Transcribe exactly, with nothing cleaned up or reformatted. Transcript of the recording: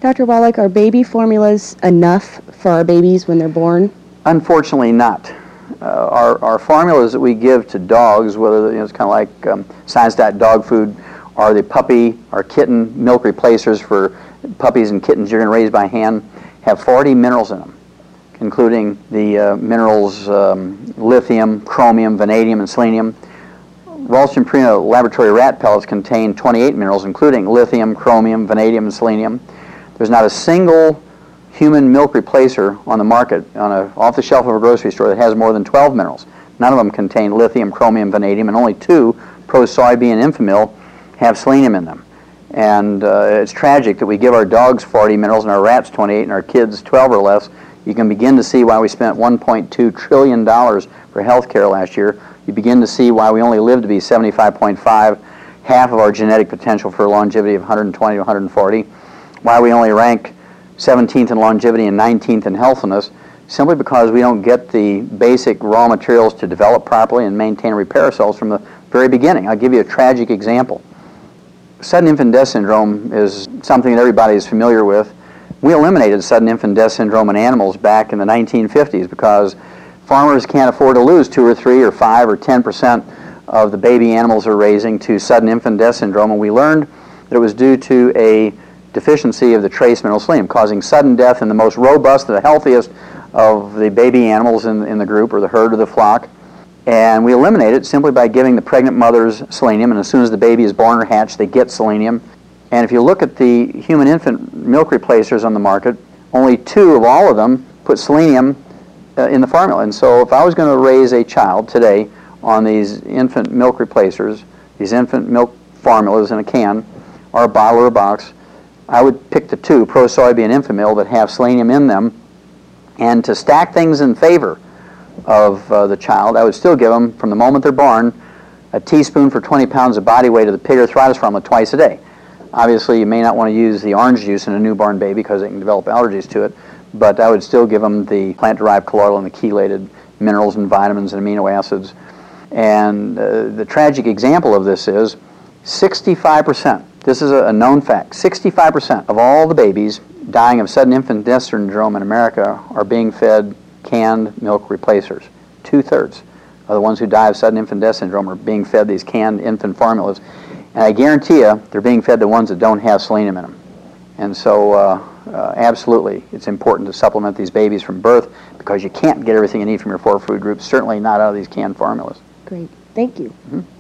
Doctor Wallach, are baby formulas enough for our babies when they're born? Unfortunately not. Uh, our, our formulas that we give to dogs, whether you know, it's kind of like um, Science Diet dog food, or the puppy or kitten milk replacers for puppies and kittens you're going to raise by hand, have forty minerals in them, including the uh, minerals um, lithium, chromium, vanadium, and selenium. Ralston Purina laboratory rat pellets contain twenty-eight minerals, including lithium, chromium, vanadium, and selenium. There's not a single human milk replacer on the market, on a off-the-shelf of a grocery store, that has more than twelve minerals. None of them contain lithium, chromium, vanadium, and only two, Pro Soybean and Enfamil, have selenium in them. And uh, it's tragic that we give our dogs forty minerals and our rats twenty-eight and our kids twelve or less. You can begin to see why we spent one point two trillion dollars for health care last year. You begin to see why we only live to be seventy-five point five, half of our genetic potential for longevity of one hundred twenty to one hundred forty, why we only rank seventeenth in longevity and nineteenth in healthiness, simply because we don't get the basic raw materials to develop properly and maintain and repair ourselves from the very beginning. I'll give you a tragic example. Sudden infant death syndrome is something that everybody is familiar with. We eliminated sudden infant death syndrome in animals back in the nineteen fifties because farmers can't afford to lose two or three or five or ten percent of the baby animals they're raising to sudden infant death syndrome, and we learned that it was due to a deficiency of the trace mineral selenium, causing sudden death in the most robust, the healthiest of the baby animals in, in the group, or the herd or the flock. And we eliminate it simply by giving the pregnant mothers selenium, and as soon as the baby is born or hatched, they get selenium. And if you look at the human infant milk replacers on the market, only two of all of them put selenium uh, in the formula. And so if I was going to raise a child today on these infant milk replacers, these infant milk formulas in a can, or a bottle or a box, I would pick the two, Pro Soybean and Enfamil, that have selenium in them. And to stack things in favor of uh, the child, I would still give them, from the moment they're born, a teaspoon for twenty pounds of body weight of the pig arthritis formula twice a day. Obviously, you may not want to use the orange juice in a newborn baby because they can develop allergies to it, but I would still give them the plant-derived colloidal and the chelated minerals and vitamins and amino acids. And uh, the tragic example of this is sixty-five percent, this is a, a known fact, sixty-five percent of all the babies dying of sudden infant death syndrome in America are being fed canned milk replacers. Two-thirds of the ones who die of sudden infant death syndrome are being fed these canned infant formulas. And I guarantee you, they're being fed the ones that don't have selenium in them. And so, uh, uh, absolutely, it's important to supplement these babies from birth because you can't get everything you need from your four food groups, certainly not out of these canned formulas. Great. Thank you. Mm-hmm.